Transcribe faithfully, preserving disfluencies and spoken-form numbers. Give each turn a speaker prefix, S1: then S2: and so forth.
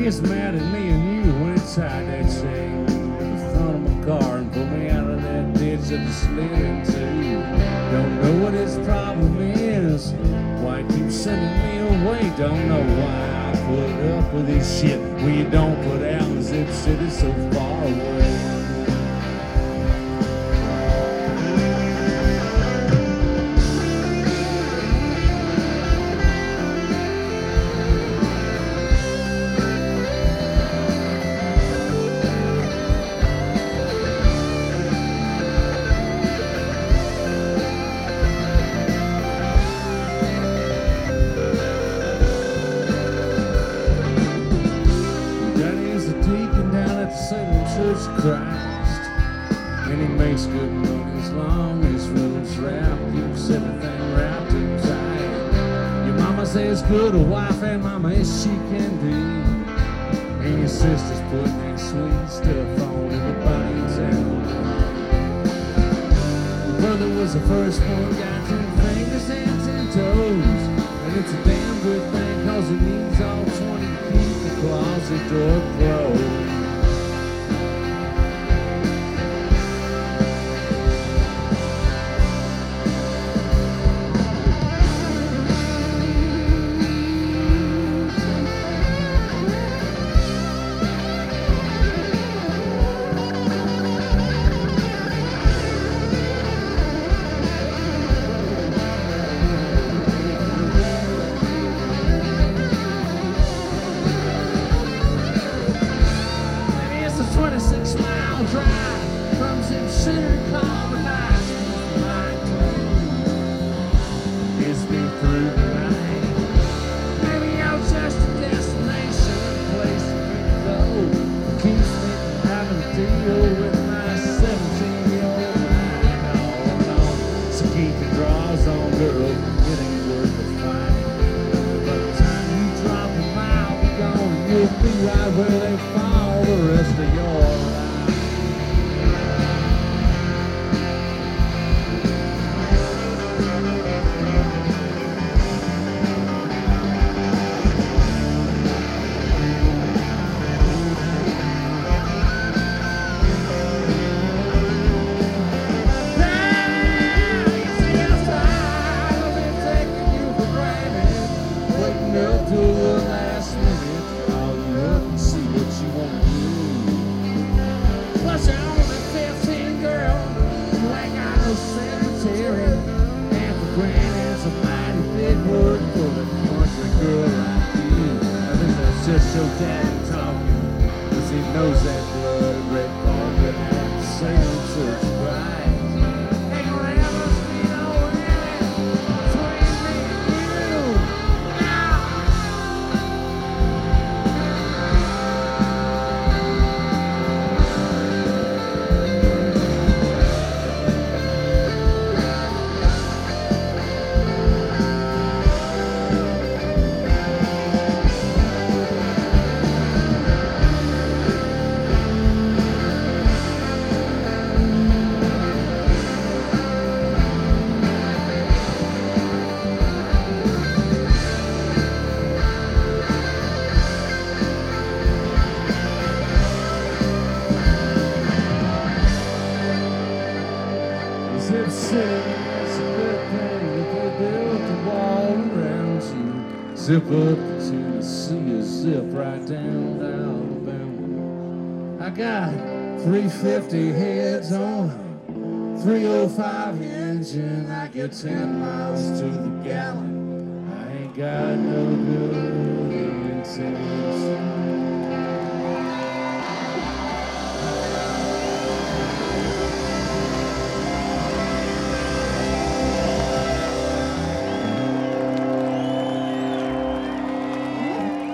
S1: gets mad at me and you when it's tied that chain in the front of my car and pull me out of that ditch that it slid into. Don't know what his problem is, why he keeps sending me away. Don't know why I put up with this shit when you don't put out in Zip City so far away. Christ, and he makes good money as long as riddles rap keeps everything wrapped in tight. Your mama says good a wife and mama as she can be, and your sister's putting that sweet stuff on everybody in town. Your brother was the first one, got ten fingers and ten toes, and it's a damn good thing cause he needs all twenty to keep the closet door closed. Zip up to Tennessee, zip right down to Alabama. I got three fifty heads on a three oh five engine. I get ten miles to the gallon. I ain't got no good intentions.